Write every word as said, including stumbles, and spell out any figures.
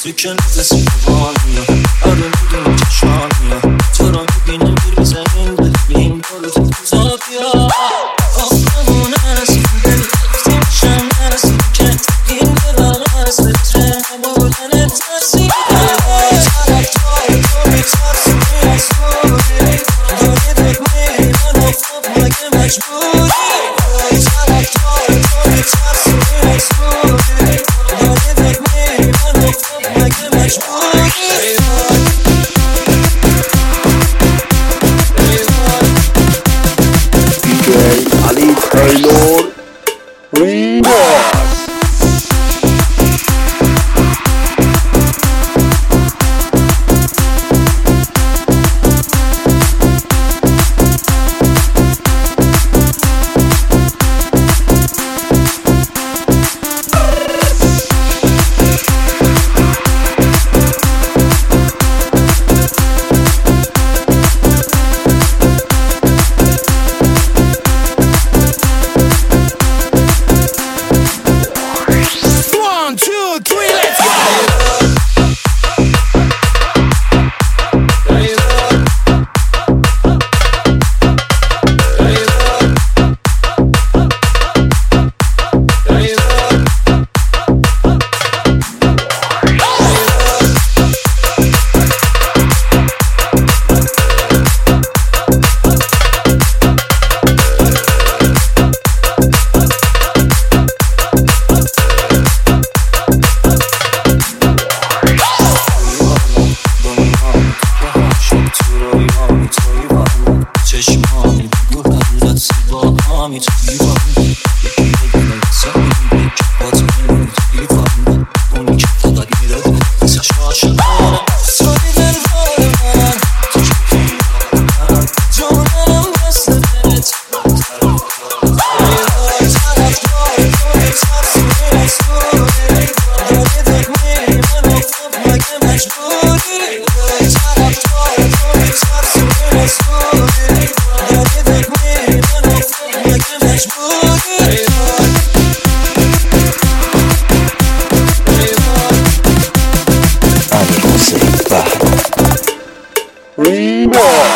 تو که نفسی بانیا آره میدونم چشانیا تو رو میبینم دیر بزنین بگیم برو تو زابیا آفتمون نرسی دلی افتیمشم نرسی که این دلار هست به تره بودن ترسی طرف دار تو میترسی از بودی داری دکمه منو خب مگه مجبوری طرف دار تو میترسی از بودی داری دکمه منو خب مگه مجبوری دی جی علی تیلور ریماکس. چشمانی بگو هلت سیبا همی توی وام یکی بگونه زمین بگی باز میمونی توی وام اونی که فقط میره دستش عاشقانه توی دلوار من تو که توی من جونم دست دلت طرف دار تو میترسی از بودی داری دکمه منو خب مگه مجبوری طرف دار تو میترسی از بودی داری دکمه منو خب مگه مجبوری امیر حسین بهرام ریماکس.